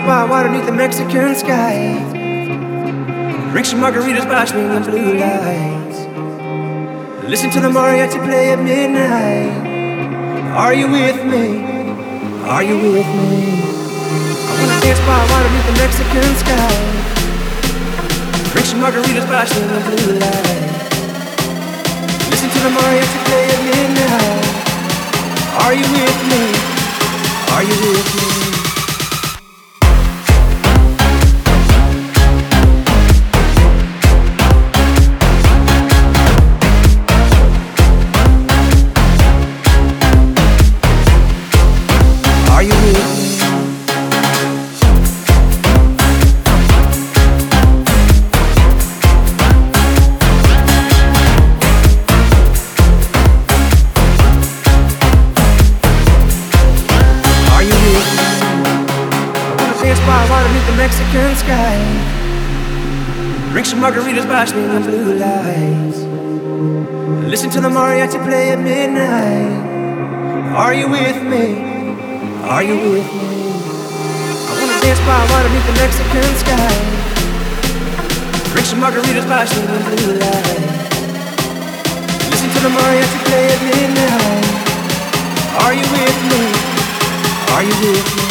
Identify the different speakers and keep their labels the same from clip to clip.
Speaker 1: by water beneath the Mexican sky. Drink some margaritas, watching the blue lights. Listen to the mariachi play at midnight. Are you with me? Are you with me? I wanna dance by water beneath the Mexican sky. Drink some margaritas, watching the blue lights. Listen to the mariachi play at midnight. Are you with me? Are you with me? Mexican sky. Drink some margaritas, watching the blue lights. Listen to the mariachi play at midnight. Are you with me? Are you with me? I wanna dance by water beneath the Mexican sky. Drink some margaritas, watching the blue lights. Listen to the mariachi play at midnight. Are you with me? Are you with me?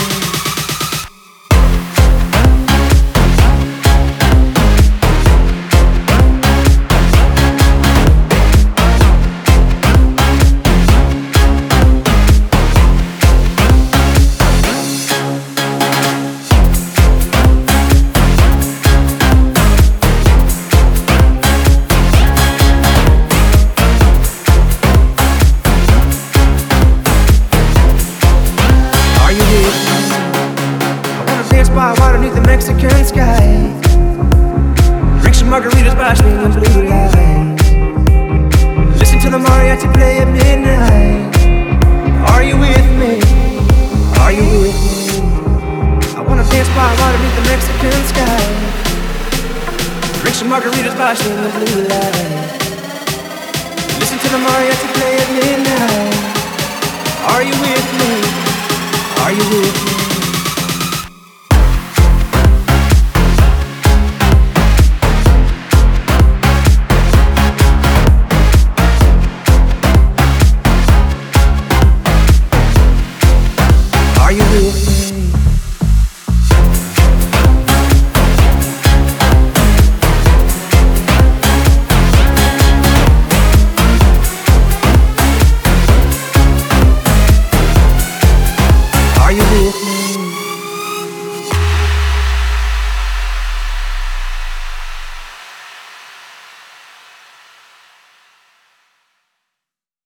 Speaker 1: By water beneath the Mexican sky. Drink some margaritas, watching the blue lights. Listen to the mariachi play at midnight. Are you with me? Are you with me? I wanna dance by water beneath the Mexican sky. Drink some margaritas, watching the blue lights. Listen to the mariachi play at midnight. Are you with me? Are you with me?